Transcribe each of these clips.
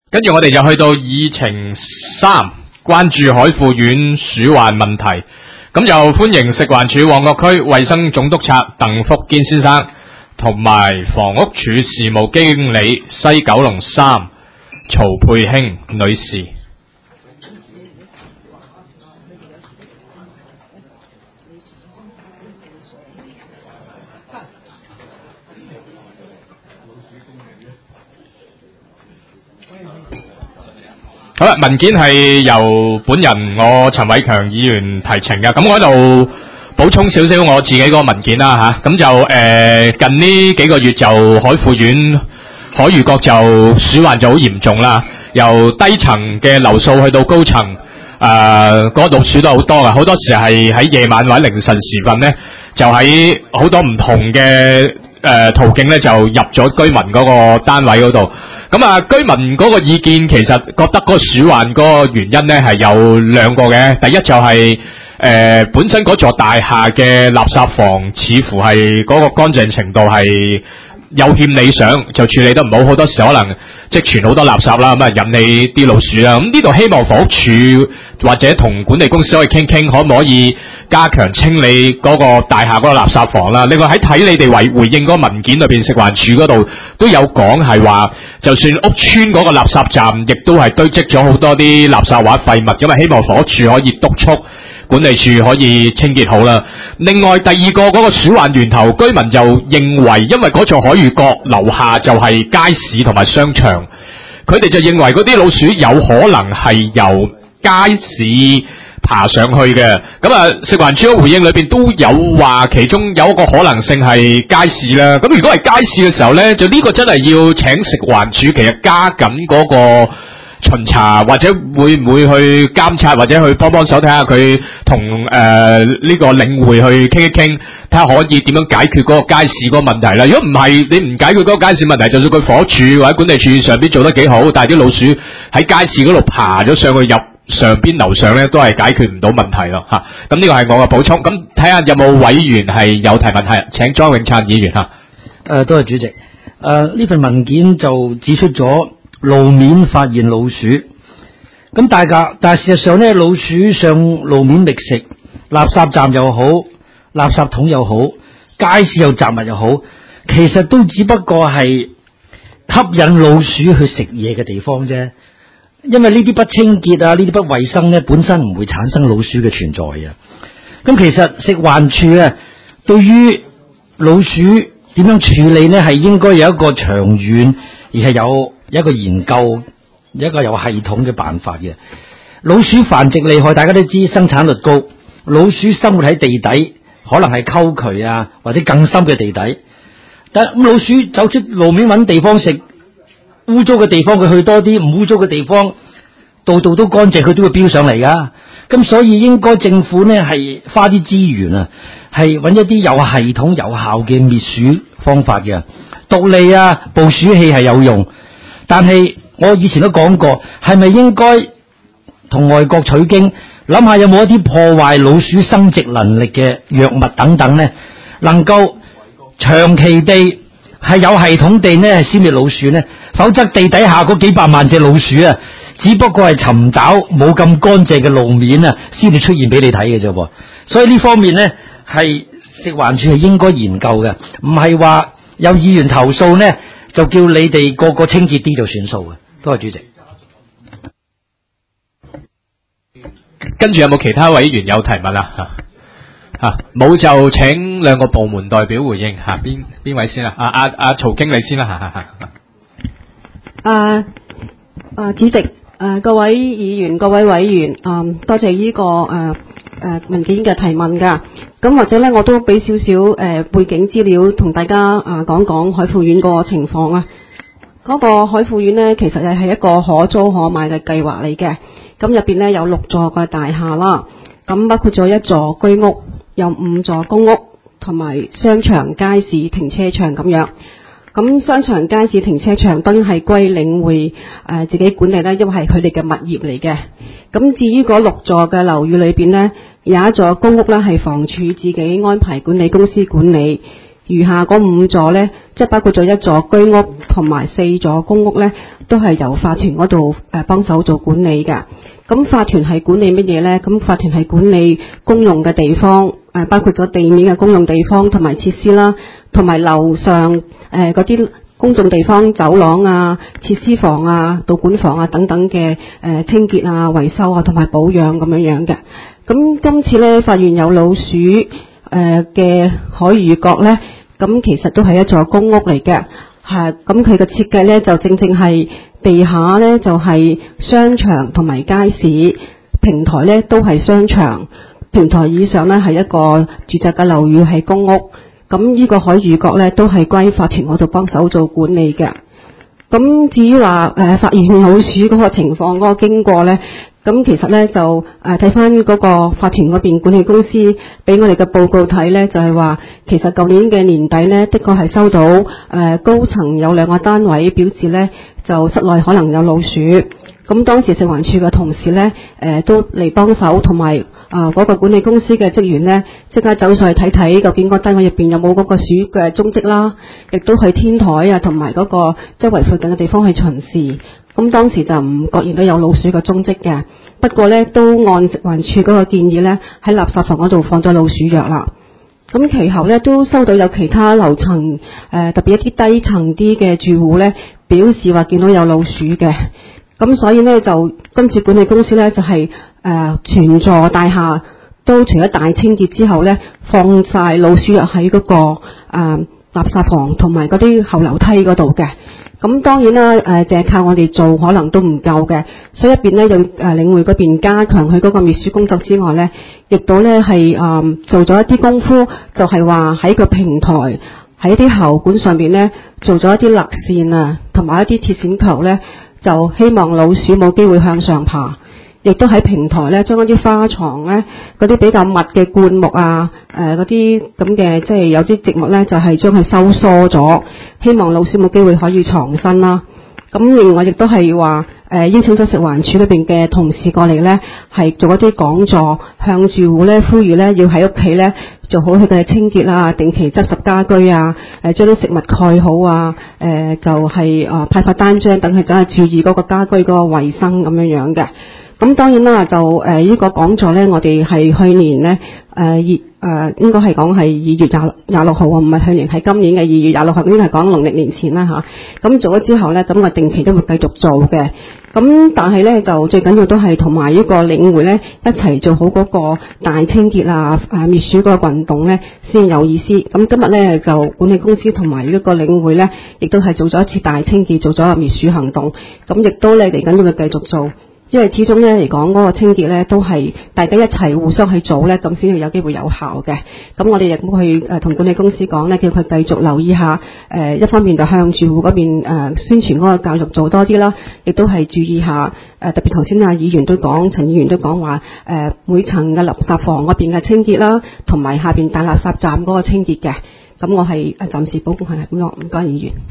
跟住我哋就去到議程3，關注海富苑鼠患問題。咁就歡迎食環署旺角區衛生總督察鄧福堅先生，同埋房屋署事務經理西九龍3曹佩興女士。好啦，文件係由本人我陳偉強議員提呈嘅，咁我喺度補充少少我自己嗰個文件啦吓，咁就近呢幾個月就海富苑海愉閣就鼠患就好嚴重啦，由低層嘅樓數去到高層，嗰度鼠都好多噶，好多時係喺夜晚或者凌晨時分咧，就喺好多唔同嘅途徑咧就入咗居民嗰個單位嗰度。咁啊，居民嗰個意見其實覺得嗰個鼠患嗰個原因咧係有兩個嘅。第一就係本身嗰座大廈嘅垃圾房似乎係嗰個乾淨程度係有欠理想，就處理得唔好，好多時可能積存好多垃圾啦，咁啊引起啲老鼠啦。咁呢度希望房屋署或者同管理公司可以傾，可唔可以加強清理嗰個大廈嗰個垃圾房啦？另外喺睇你哋回應嗰個文件裏邊，食環署嗰度都有講係話，就算屋邨嗰個垃圾站，亦都係堆積咗好多啲垃圾或廢物，咁啊希望房屋署可以督促管理處可以清潔好啦。另外第二個嗰個鼠患源頭，居民就認為，因為嗰座海愉閣樓下就係街市同埋商場，佢哋就認為嗰啲老鼠有可能係由街市爬上去嘅。咁啊，食環署嘅回應裏邊都有話，其中有一個可能性係街市啦。咁如果係街市嘅時候呢，就呢個真係要請食環署其實加緊嗰個巡查，或者會唔會去監察，或者去幫手睇下佢同呢個領匯去傾一傾，睇下可以點樣解決嗰個街市嗰個問題啦。如果唔係你唔解決嗰個街市問題，就算佢房屋署或者管理處上邊做得幾好，但係啲老鼠喺街市嗰度爬咗上去入上邊樓上咧，都係解決唔到問題咯吓。咁呢個係我嘅補充。咁睇下有冇委員係有提問，係請莊永燦議員吓。 多謝主席。呢份文件就指出咗路面發現老鼠，咁但係事實上咧，老鼠上路面覓食，垃圾站又好，垃圾桶又好，街市又雜物又好，其實都只不過係吸引老鼠去食嘢嘅地方啫。因為呢啲不清潔啊，呢啲不衛生咧，本身唔會產生老鼠嘅存在嘅。咁其實食環署啊，對於老鼠點樣處理呢，係應該有一個長遠而係有一個研究，一個有系統嘅辦法嘅。老鼠繁殖厲害，大家都知生產率高。老鼠生活喺地底，可能係溝渠啊，或者更深嘅地底。但老鼠走出路面揾地方食，污糟嘅地方佢去多啲，唔污糟嘅地方度度都乾淨，佢都會飆上嚟噶。咁所以應該政府呢係花啲資源啊，係揾一啲有系統有效嘅滅鼠方法嘅。毒餌啊、捕鼠器係有用，但係我以前都講過，係咪應該同外國取經，諗下有冇一啲破壞老鼠生殖能力嘅藥物等等呢，能夠長期地係有系統地呢係消滅老鼠呢？否則地底下嗰幾百萬隻老鼠啊，只不過係尋找冇咁乾淨嘅路面啊，先至出現俾你睇嘅啫。所以呢方面呢，係食環署係應該研究嘅，唔係話有議員投訴呢，就叫你哋個個清潔啲就算數嘅。多謝主席。 跟住有冇其他委員有提問啊？冇就請兩個部門代表回應吓，邊位先啊？曹經理先啦主席，各位議員、各位委員，多謝呢個文件嘅提問㗎。咁或者咧，我都俾少少背景資料同大家講講海富苑個情況啊。嗰個海富苑呢，其實係一個可租可買嘅計劃嚟嘅。咁入邊呢，有6座嘅大廈啦，咁包括咗1座居屋，有5座公屋，同埋商場、街市、停車場咁樣。咁商場、街市、停車場當然係歸領匯自己管理啦，因為係佢哋嘅物業嚟嘅。咁至於嗰6座嘅樓宇裏邊呢，有1座公屋啦係房署自己安排管理公司管理， 餘下嗰5座呢，即係包括咗1座居屋同埋4座公屋呢，都係由法團嗰度幫手做管理嘅。咁法團係管理乜嘢呢？咁法團係管理公用嘅地方，包括咗地面嘅公用地方同埋設施啦，同埋樓上嗰啲公眾地方、走廊啊、設施房啊、導管房啊等等嘅清潔啊、維修啊同埋保養咁樣嘅。咁今次呢，發現有老鼠嘅海芋角呢，咁其實都係一座公屋嚟嘅，咁佢嘅設計呢，就正係地下呢，就係商場同埋街市，平台呢都係商場，平台以上呢係一個住宅嘅樓宇係公屋。咁呢個海芋角呢，都係歸法團嗰度幫手做管理嘅。咁至於話發現老鼠嗰個情況嗰個經過呢，咁其實呢，就睇翻嗰個法團嗰邊管理公司俾我哋嘅報告睇呢，就係話其實舊年嘅年底呢，的確係收到高層有2個單位表示呢，就室內可能有老鼠。咁當時食環署嘅同事呢，都嚟幫手，同埋嗰個管理公司嘅職員呢，即刻走上去睇睇究竟個單位入邊有冇嗰個鼠嘅蹤跡啦，亦都去天台啊同埋嗰個周圍附近嘅地方去巡視。咁當時就唔覺然都有老鼠嘅蹤跡嘅，不過呢，都按食環署嗰個建議呢，喺垃圾房嗰度放咗老鼠藥啦。咁其後呢，都收到有其他樓層特別一啲低層啲嘅住戶呢，表示話見到有老鼠嘅。咁所以呢，就今次管理公司呢，就係全座大廈都除咗大清潔之後呢，放晒老鼠藥喺嗰個垃圾房同埋嗰啲後樓梯嗰度嘅。咁當然啦，淨係靠我哋做可能都唔夠嘅，所以一邊呢，要領匯嗰邊加強佢嗰個滅鼠工作之外呢，亦都呢係做咗一啲功夫，就係話喺個平台喺一啲喉管上邊呢，做咗一啲勒線啊，同埋一啲鐵線球呢，就希望老鼠冇機會向上爬。亦都喺平台呢，將嗰啲花床呢，嗰啲比較密嘅灌木啊，嗰啲咁嘅即係有啲植物呢，就係將佢收疏咗，希望老鼠冇機會可以藏身啦。咁另外亦都係話邀請咗食環署裏邊嘅同事過嚟呢，係做一啲講座，向住戶呢呼籲呢，要喺屋企呢做好佢嘅清潔啊，定期執拾家居啊，將啲食物蓋好啊，就係派發單張等佢真係注意嗰個家居嗰個衛生咁樣樣嘅。咁當然啦，就呢個講座呢，我哋係去年呢，應該係講係2月26號啊，唔係去年，係今年嘅2月26號，應該係講農曆年前啦嚇。咁做咗之後呢，咁我定期都會繼續做嘅。咁但係呢，就最緊要都係同埋呢個領匯呢一齊做好嗰個大清潔啊、滅鼠嗰個運動呢先有意思。咁今日呢，就管理公司同埋呢個領匯呢，亦都係做咗一次大清潔，做咗個滅鼠行動。咁亦都呢嚟緊都會繼續做。因為始終咧嚟講嗰個清潔咧都係大家一齊互相去做咧，咁先至有機會有效嘅。咁我哋亦都去同管理公司講咧，叫佢繼續留意下一方面就向住戶嗰邊宣傳嗰個教育做多啲啦，亦都係注意下特別頭先議員都講，陳議員都講話每層嘅垃圾房嗰邊嘅清潔啦，同埋下邊大垃圾站嗰個清潔嘅。咁我係暫時補充係咁咯，唔該議員。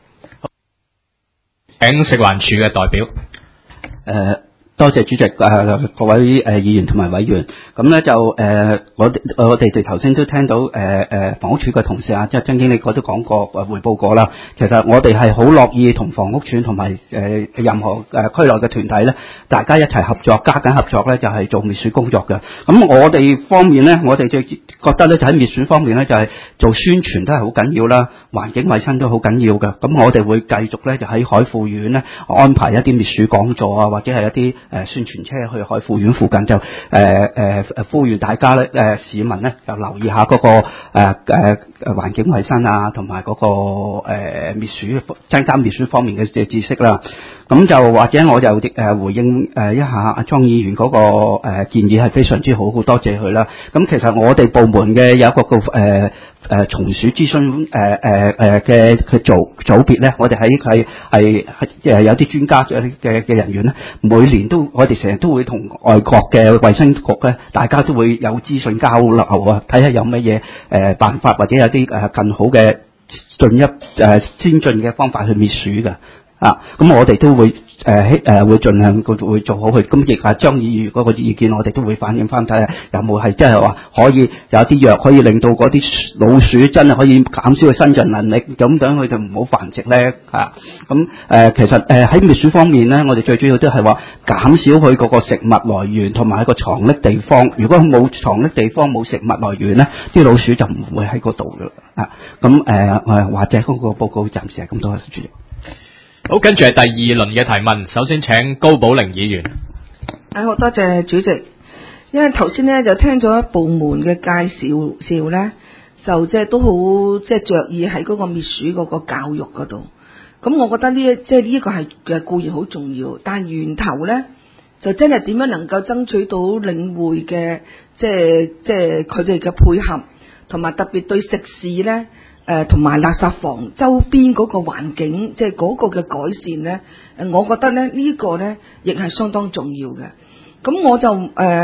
請食環署嘅代表。 多謝主席，各位議員同埋委員。咁咧就我哋頭先都聽到房屋署嘅同事啊，即係曾經理都講過匯報過啦。其實我哋係好樂意同房屋署同埋任何區內嘅團體咧，大家一齊合作，加緊合作咧，就係做滅鼠工作嘅。咁我哋方面咧，我哋就覺得咧，就喺滅鼠方面咧，就係做宣傳都係好緊要啦，環境衛生都好緊要嘅。咁我哋會繼續咧，就喺海富苑咧安排一啲滅鼠講座啊，或者係一啲宣傳車去海富苑附近，就呼籲大家咧市民咧就留意下嗰個環境衛生啊，同埋嗰個滅鼠增加滅鼠方面嘅知識啦。咁就或者我就回應一下阿莊議員嗰個建議係非常之好，好多謝佢啦。咁其實我哋部門嘅有一個松鼠諮詢嘅組別咧，我哋係有啲專家嘅人員咧，每年都我哋成日都會同外國嘅衛生局咧，大家都會有資訊交流啊，睇下有乜嘢辦法或者有啲更好嘅先進嘅方法去滅鼠嘅。咁我哋都會會盡量會做好佢。咁亦係將議員嗰個意見，我哋都會反映翻睇下有冇係即係話可以有啲藥可以令到嗰啲老鼠真係可以減少佢生存能力，咁等佢哋唔好繁殖咧嚇。咁其實喺滅鼠方面咧，我哋最主要都係話減少佢嗰個食物來源同埋個藏匿地方。如果冇藏匿地方冇食物來源咧，啲老鼠就唔會喺嗰度嘅啊。咁或者嗰個報告暫時係咁多，主席。 好，跟住係第二輪嘅提問，首先請高寶玲議員。 好多謝主席，因為頭先咧就聽咗部門嘅介紹咧，就即係都好即係着意喺嗰個滅鼠嗰個教育嗰度。咁我覺得呢一個係固然好重要，但係源頭咧就真係點樣能夠爭取到領匯嘅即係佢哋嘅配合，同埋特別對食肆咧。同埋垃圾房周邊嗰個環境，即係嗰個嘅改善咧，我覺得咧呢個咧亦係相當重要嘅。咁我就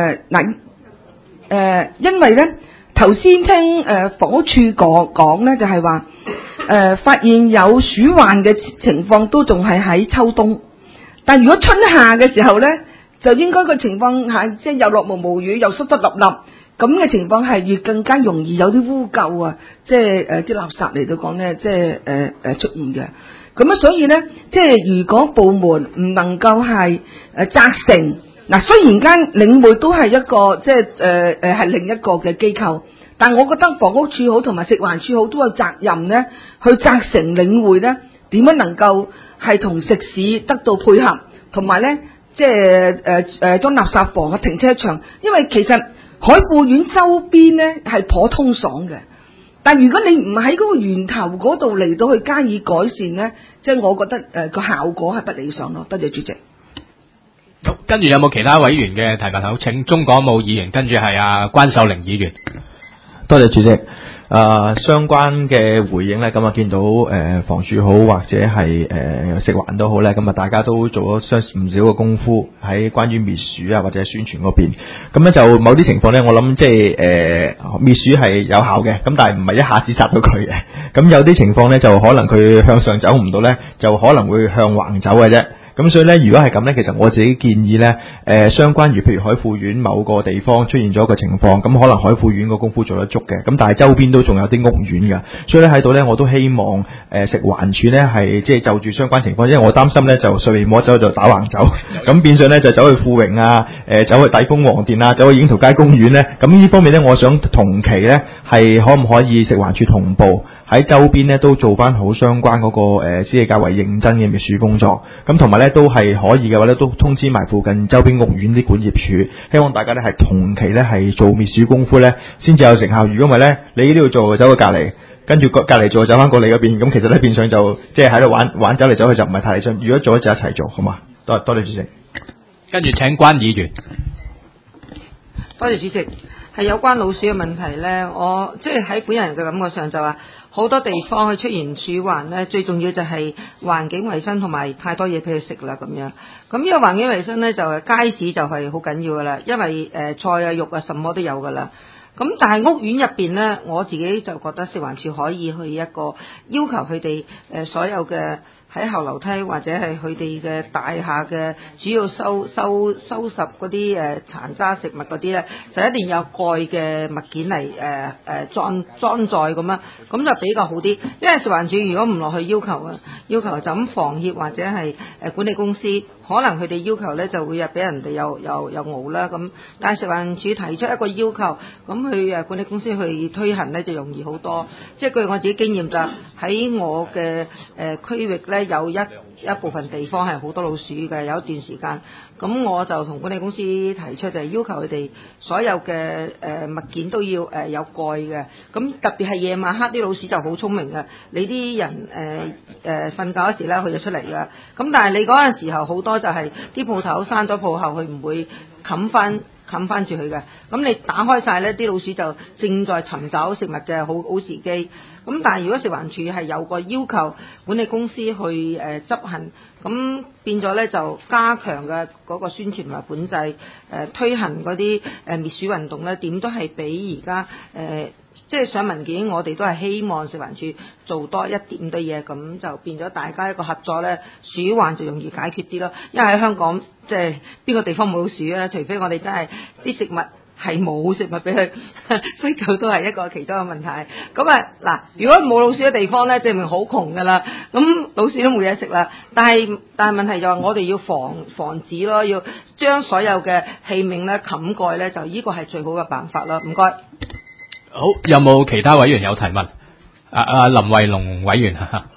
因為咧頭先聽房屋處講咧，就係話發現有鼠患嘅情況都仲係喺秋冬，但如果春夏嘅時候咧，就應該個情況係即係又落毛雨又濕濕立立。咁嘅情況係越更加容易有啲污垢啊，即係啲垃圾嚟到講咧，即係出現嘅。咁啊，所以咧，即係如果部門唔能夠係責成嗱，雖然間領匯都係一個即係係另一個嘅機構，但我覺得房屋處好同埋食環署好都有責任咧，去責成領匯咧點樣能夠係同食肆得到配合，同埋咧即係裝垃圾房嘅停車場，因為其實海富苑周邊咧係頗通爽嘅，但如果你唔喺嗰個源頭嗰度嚟到去加以改善咧，即係我覺得個效果係不理想咯。多謝主席。 好，跟住有冇其他委員嘅提問？好，請中港澳議員，跟住係阿關秀玲議員。 多謝主席。相關嘅回應咧，咁啊見到房署好或者係食環都好咧，咁啊大家都做咗唔少嘅功夫喺關於滅鼠啊或者宣傳嗰邊。咁咧就某啲情況咧，我諗即係滅鼠係有效嘅，咁但係唔係一下子殺到佢嘅。咁有啲情況咧就可能佢向上走唔到咧，就可能會向橫走嘅啫。咁所以咧，如果係咁咧，其實我自己建議咧，相關於譬如海富苑某個地方出現咗一個情況，咁可能海富苑個功夫做得足嘅，咁但係周邊都仲有啲屋苑㗎，所以咧喺度咧，我都希望食環署咧係即係就住相關情況，因為我擔心咧就隨便摸走就打橫走，咁變相咧就走去富榮啊，走去帝豐黃電啊，走去櫻桃街公園咧，咁呢方面咧，我想同期咧係可唔可以食環署同步喺周邊咧都做翻好相關嗰個即係較為認真嘅滅鼠工作，咁同埋咧都係可以嘅話咧，都通知埋附近周邊屋苑啲管業處，希望大家咧係同期咧係做滅鼠功夫咧，先至有成效。如果唔係咧，你呢度做走去隔離，跟住隔離做走翻過你嗰邊，咁其實咧變相就即係喺度玩走嚟走去就唔係太理想。如果做就一齊做，好嘛？多謝主席。 跟住請關議員。 多謝主席。係有關老鼠嘅問題咧，我即係喺本人嘅感覺上就話，好多地方去出現鼠患咧，最重要就係環境衛生同埋太多嘢俾佢食啦咁樣。咁呢個環境衛生咧就係街市就係好緊要噶啦，因為菜啊肉啊什麼都有噶啦。咁但係屋苑入邊咧，我自己就覺得食環署可以去一個要求佢哋所有嘅喺後樓梯或者係佢哋嘅大廈嘅主要收拾嗰啲殘渣食物嗰啲咧，就一定有蓋嘅物件嚟裝載咁樣，咁就比較好啲。因為食環署如果唔落去要求就咁房協或者係管理公司，可能佢哋要求咧就會俾人哋又熬啦咁。但係食環署提出一個要求，咁去管理公司去推行咧就容易好多。即係據我自己經驗就喺我嘅區域咧。有一部分地方係好多老鼠嘅，有一段時間，咁我就同管理公司提出就係要求佢哋所有嘅物件都要有蓋嘅，咁特別係夜晚黑啲老鼠就好聰明嘅，你啲人瞓覺嗰時咧佢就出嚟㗎，咁但係你嗰陣時候好多就係啲鋪頭閂咗鋪後，佢唔會冚翻住佢嘅，咁你打開晒呢啲老鼠就正在尋找食物嘅好時機。咁但係如果食環署係有個要求，管理公司去執行咁變咗咧就加強嘅嗰個宣傳同埋管制，推行嗰啲滅鼠運動咧，點都係比而家即係上文件，我哋都係希望食環署做多一點嘅嘢，咁就變咗大家一個合作咧，鼠患就容易解決啲咯。因為喺香港即係邊個地方冇老鼠咧？除非我哋真係啲食物係冇食物俾佢，所以都係一個其中嘅問題。咁啊嗱，如果冇老鼠嘅地方咧，證明好窮㗎啦。咁老鼠都冇嘢食啦。但係問題就係我哋要防止咯，要將所有嘅器皿咧冚蓋咧，就呢個係最好嘅辦法啦。唔該。 好，有冇其他委員有提問？林慧龍委員嚇。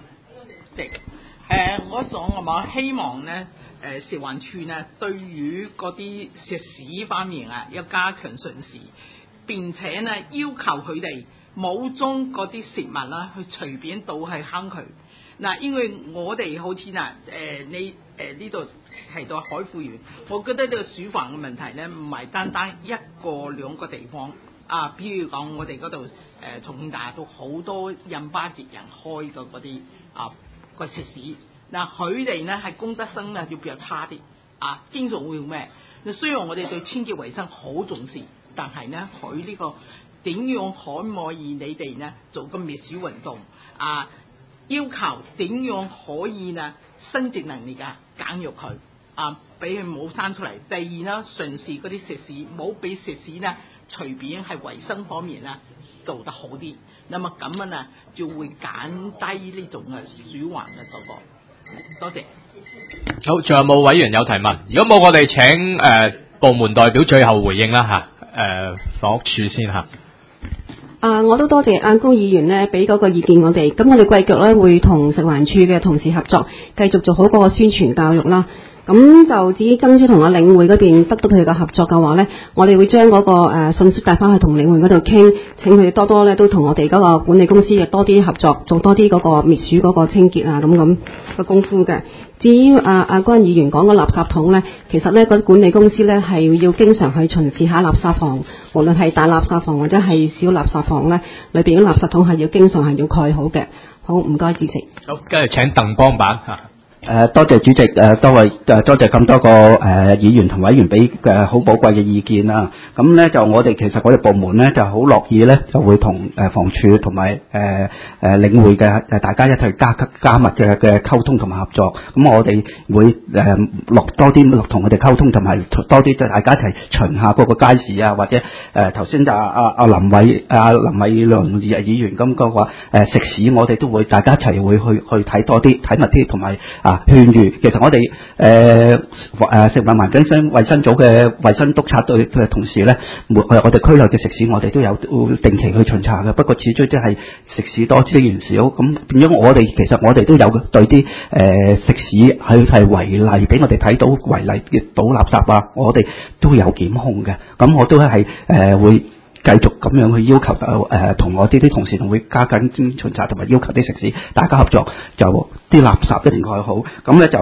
我希望咧，食環署呢對於嗰啲食肆方面啊，要加強巡視，並且呢要求佢哋冇將嗰啲食物啦去隨便倒喺坑渠。嗱，因為我哋好似你呢度提到海富園，我覺得呢個鼠患嘅問題咧，唔係單單一個兩個地方。譬如講我哋嗰度重慶大廈都好多印巴節人開嘅嗰啲個食肆，嗱佢哋咧係公德心咧要比較差啲，經常會咩？雖然我哋對清潔衛生好重視，但係咧佢呢個點樣可唔可以你哋呢做個滅鼠運動要求點樣可以呢生殖能力減弱佢俾佢冇生出嚟。第二呢，巡視嗰啲食肆，冇俾食肆呢隨便係衛生方面呢做得好啲，咁樣呢就會減低呢種鼠患嘅嗰個。多謝。 好，仲有冇委員有提問？如果冇，我哋請部門代表最後回應啦嚇。房屋署先嚇。 我都多謝高議員呢俾嗰個意見我哋，咁我哋貴腳咧會同食環署嘅同事合作，繼續做好嗰個宣傳教育啦。咁就至於爭取同阿領會嗰邊得到佢嘅合作嘅話呢，我哋會將嗰個信息帶翻去同領會嗰度傾，請佢哋多多咧都同我哋嗰個管理公司嘅多啲合作，做多啲嗰個滅鼠嗰個清潔咁嘅功夫嘅。至於阿關議員講個垃圾桶呢，其實呢嗰啲管理公司呢係要經常去巡視下垃圾房，無論係大垃圾房或者係小垃圾房呢，裏邊嘅垃圾桶係要經常係要蓋好嘅。好，唔該主席。 好，跟住請鄧邦版嚇。 多謝主席，多謝咁多個議員同委員俾好寶貴嘅意見啦。咁咧就我哋其實我哋部門咧就好樂意咧就會同房署同埋領會嘅大家一齊加密嘅溝通同埋合作。咁我哋會多啲同佢哋溝通，同埋多啲大家一齊巡下嗰個街市啊，或者頭先就林偉良議員咁個話食肆，我哋都會大家一齊會去睇多啲睇密啲，同埋勸喻。其實我哋食物環境衛生組嘅衛生督察隊嘅同事咧，我哋區內嘅食肆我哋都有定期去巡查嘅。不過始終即係食肆多資源少，咁變咗其實我哋都有對啲食肆係違例俾我哋睇到違例嘅倒垃圾啊，我哋都有檢控嘅。咁我都係會繼續咁樣去要求同我啲同事會加緊巡查，同埋要求啲食肆大家合作，就啲垃圾一定蓋好。咁咧就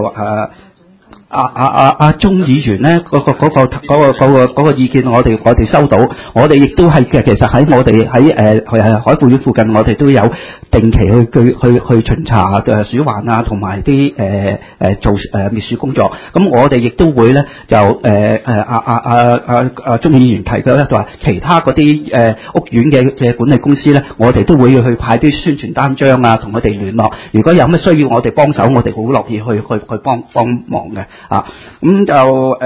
鍾議員咧嗰個意見我哋收到，我哋亦都係其實喺我哋喺海富苑附近，我哋都有定期去巡查鼠患啊，同埋啲做滅鼠工作。咁我哋亦都會咧就鍾議員提嘅咧就話其他嗰啲屋苑嘅管理公司咧，我哋都會去派啲宣傳單張啊，同佢哋聯絡。如果有咩需要我哋幫手，我哋好樂意去幫忙嘅。咁就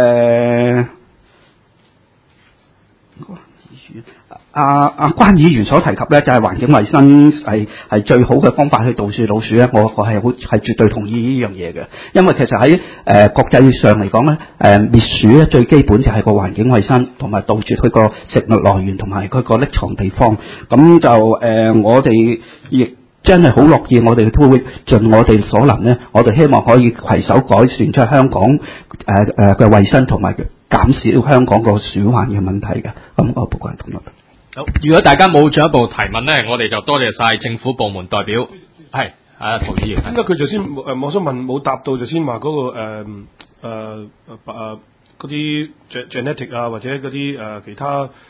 關議員所提及咧，就係環境衛生係最好嘅方法去杜絕老鼠咧。我係絕對同意呢樣嘢嘅，因為其實喺國際上嚟講咧，滅鼠咧最基本就係個環境衛生，同埋杜絕佢個食物來源同埋佢個匿藏地方。咁就我哋亦真係好樂意，我哋都會盡我哋所能咧，我哋希望可以攜手改善出香港嘅衛生，同埋減少香港個鼠患嘅問題嘅。咁我報告係咁樣。 好，如果大家冇進一步提問咧，我哋就多謝晒政府部門代表。係陶議員。 點解佢就先我想問冇答到就先話嗰個嗰啲 genetic 啊，或者嗰啲其他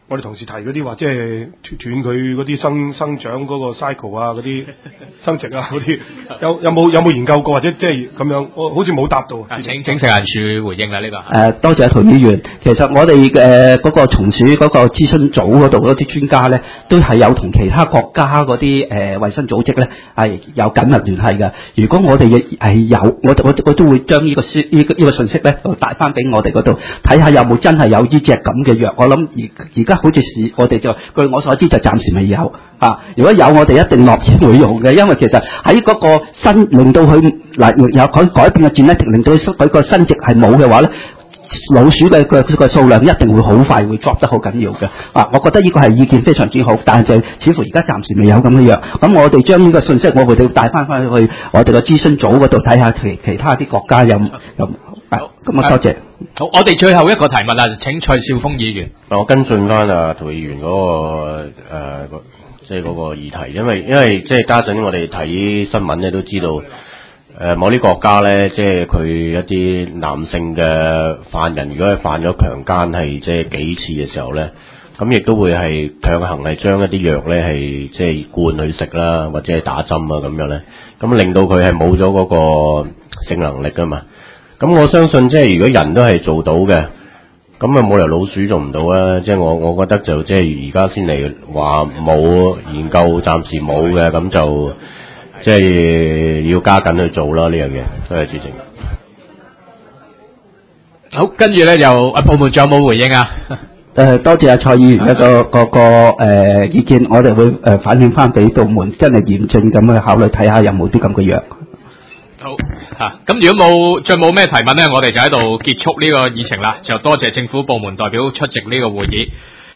我哋同事提嗰啲話，即係斷佢嗰啲生長嗰個 cycle 啊，嗰啲生殖啊嗰啲，有冇研究過或者即係咁樣？我好似冇答到。 請食環署回應啦呢個。 多謝陶議員。其實我哋嗰個松鼠嗰個諮詢組嗰度嗰啲專家咧，都係有同其他國家嗰啲衛生組織咧係有緊密聯繫嘅。如果我哋係有，我都會將呢個信息咧帶翻俾我哋嗰度睇下有冇真係有呢隻咁嘅藥。我諗而家好似我哋就據我所知就暫時未有啊。如果有，我哋一定樂意會用嘅，因為其實喺嗰個令到佢有佢改變嘅 genetic，令到佢個生殖係冇嘅話咧，老鼠嘅數量一定會好快會 drop 得好緊要嘅啊！我覺得呢個係意見非常之好，但係就似乎而家暫時未有咁嘅藥。咁我哋將呢個信息，我哋帶翻去我哋嘅諮詢組嗰度睇下其他啲國家有咁啊，多謝。 好，我哋最後一個提問啊，請蔡少峰議員。 我跟進翻陶議員嗰個即係嗰個議題，因為即係家陣我哋睇新聞咧都知道。某啲國家咧，即係佢一啲男性嘅犯人，如果係犯咗強姦係即係幾次嘅時候咧，咁亦都會係強行係將一啲藥咧係即係灌佢食啦，或者係打針啊咁樣咧，咁令到佢係冇咗嗰個性能力噶嘛。咁我相信即係如果人都係做到嘅，咁啊冇理由老鼠做唔到啊！即係我覺得就即係而家先嚟話冇研究，暫時冇嘅，咁就。即係要加緊去做啦呢樣嘢，多謝主席。 好，跟住咧就部門仲有冇回應啊？ 多謝蔡議員嘅個意見，我哋會反映翻俾部門，真係嚴正咁去考慮睇下有冇啲咁嘅藥。 好嚇，咁如果再冇咩提問咧，我哋就喺度結束呢個議程啦。就多謝政府部門代表出席呢個會議。